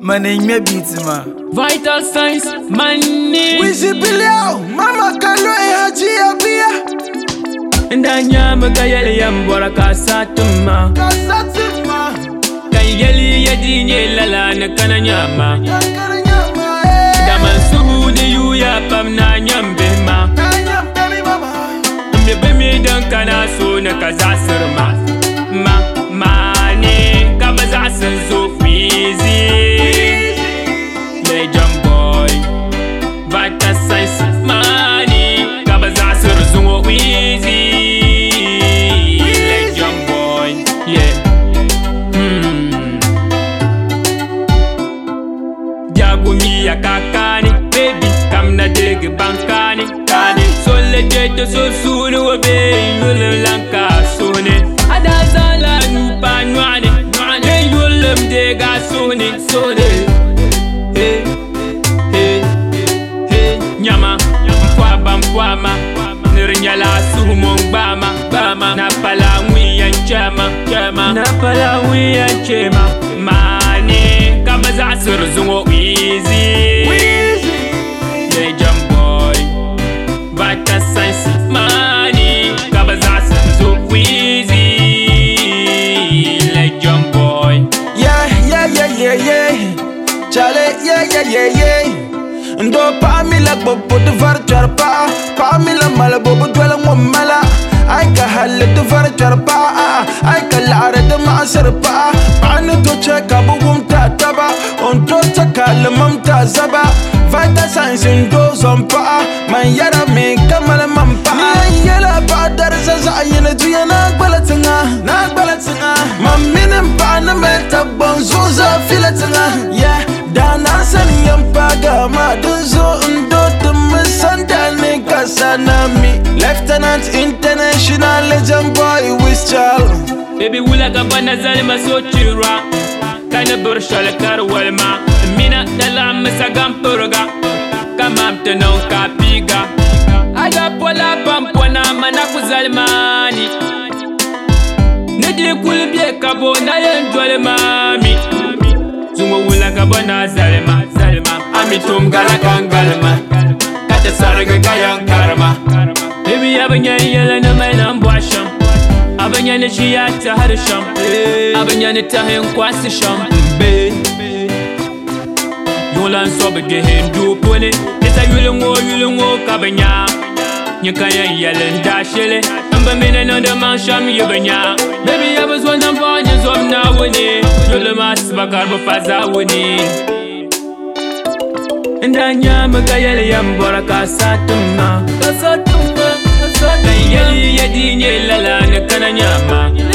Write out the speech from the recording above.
Money me beat ma. Vital signs, money. Wizi bilio, mama kalo ya jia. Ndanya magayali yambora kasatuma. Kasatuma. Kayeli yadinye lala nakana nyama. Daman suhudi yu ya pam na nyambe ma. Mbebe dan kana so na kazasirma. Mane kabazasir zo Weezy. Legend boy. Vital signs, money. Kabazasir zo Weezy. Legend boy. Yeah. Diagumi ya kakani, baby, kam na dege bankani, kani. Sole jeto so sunu wa be, yule lanka sone. Adaza la nupa nwane, hey yule mdega sone, sone. Hey, hey, hey, nyama, mkwama, nirinyala sumong bama, napala mwiyan chama, napala mwiyan chema, mane, kabazasir zungo Weezy. Legend boy, Vital signs, money, kabazasir zo Weezy. Legend boy. Yeah. Chale, yeah. Ndo pamila bobo de varjarpa, pamila mala bobo dwela ngomala. Ay ka halle de varjarpa, ay ka lara de masarpa. Panu to cheka bugum tataba, on to cheka lemam tazaba. Vital signs ndo zompa, man yara me kamala mampa. Yala ba dar zaza yena tuya nagbalatinga. Maminin pa na meta bonzuza filatinga. Yeah. Dana sani yampaga maduzo ndo tumusanda nigga sanami. Lieutenant International Legend boy with child. Baby wula gabana zalima so chira. Kana burshal karwalma. Mina dalam sagam purga. Kamam tenon kapiga. Aga pola pampona manaku zalmani. Nedi kulbye kabo na yenjwale mami. Zungo wula gabana zalima. Amitum gala kangalma. Kata sarga kayan karma. Baby abanya yela na mainam bwasham. Abanya ne shiya ta harsham. Abanya ne ta hen kwasi sham. Yolan sobe ge hindu pone. Nisa yulungo kabanya. Nyakayan yelen dashele. Amba mena no de mansham yubanya. Baby abaz wanam banya zom na wuni. Yulumas bakar bafaza wuni. Ndanya magayali yambora kasatuma. Kayeli yadinye lala nakana nyama.